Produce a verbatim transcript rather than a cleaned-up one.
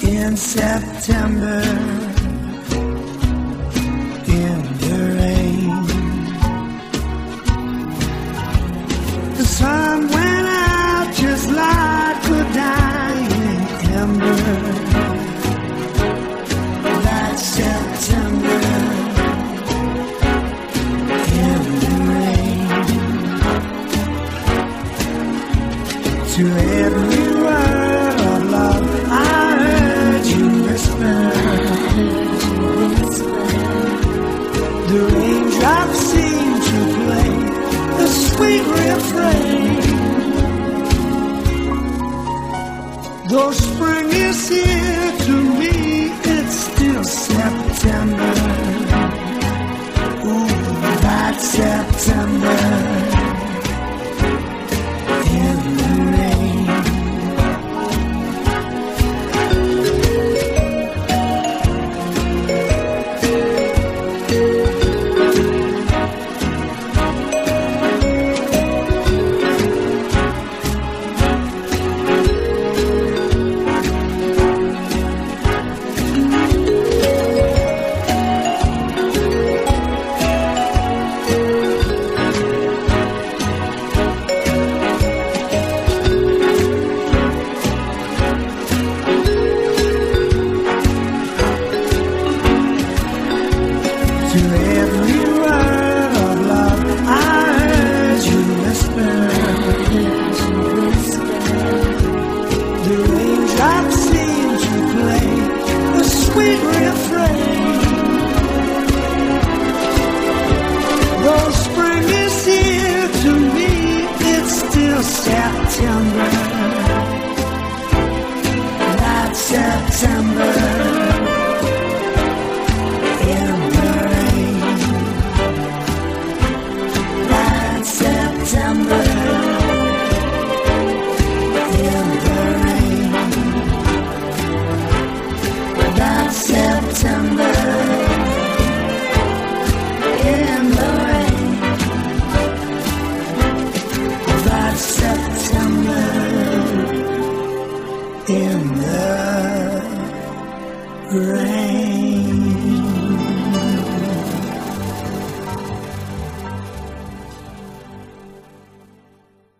in September, in the rain. The sun went out just like a dying ember. That September, in the rain. To every word of love I heard you whisper. The raindrops seem to play a sweet refrain. Though spring is here, to me it's still September. Ooh, that September in the rain. To every word of love I heard you whisper. The raindrops seem to play a sweet refrain. Though spring is here, to me it's still September. That September in the rain. That September in the rain. That September in the rain. That September in the rain.